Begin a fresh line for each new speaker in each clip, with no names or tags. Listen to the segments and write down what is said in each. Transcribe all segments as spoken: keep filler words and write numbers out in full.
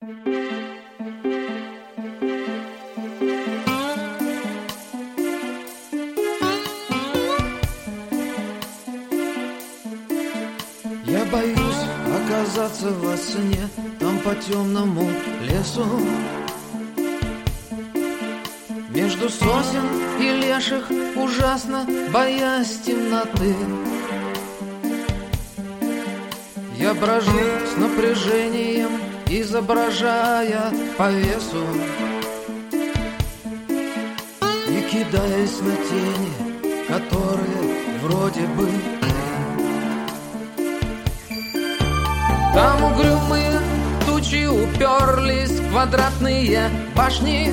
Я боюсь оказаться во сне, там по темному лесу, между сосен и леших, ужасно боясь темноты. Я брожу с напряжением, изображая повесу, и кидаясь на тени, которые вроде бы там угрюмые тучи уперлись в квадратные башни,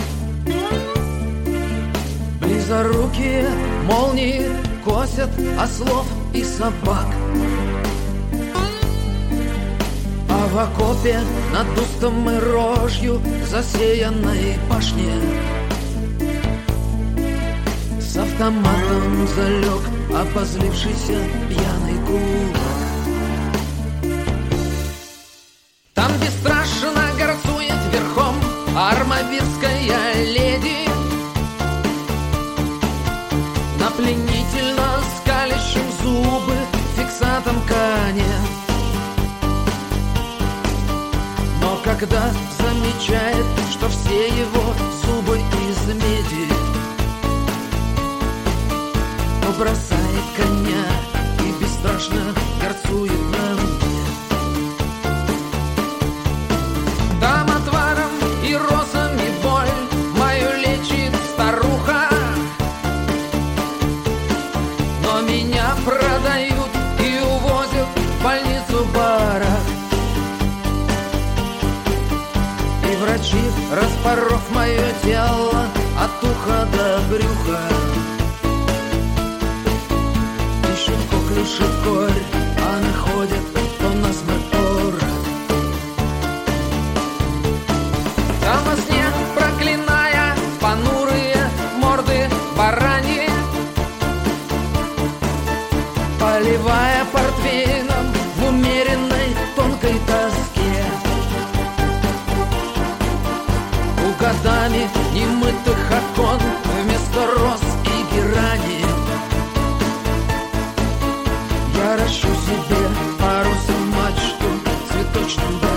близорукие молнии косят ослов и собак. А в окопе над дустом и рожью засеянной башне с автоматом залег обозлившийся пьяный кулак. Там, где страшно горцует верхом армавирская леди, на пленительно скалящем зубы фиксатом коне. Но когда замечает, что все его зубы из меди, то бросает коня и бесстрашно горцует на мне. Там отваром и розами боль мою лечит старуха, но меня продают и увозят в больницу барак. И врачи, распоров мое тело от уха до брюха, ищут коклюш и корь, а находят то насмерть, то рак. Там во сне, проклиная понурые морды бараньи, поливая портвейном в умеренной тонкой тоске, у годами немытых окон вместо роз и герани я ращу себе парусом мачту цветочным.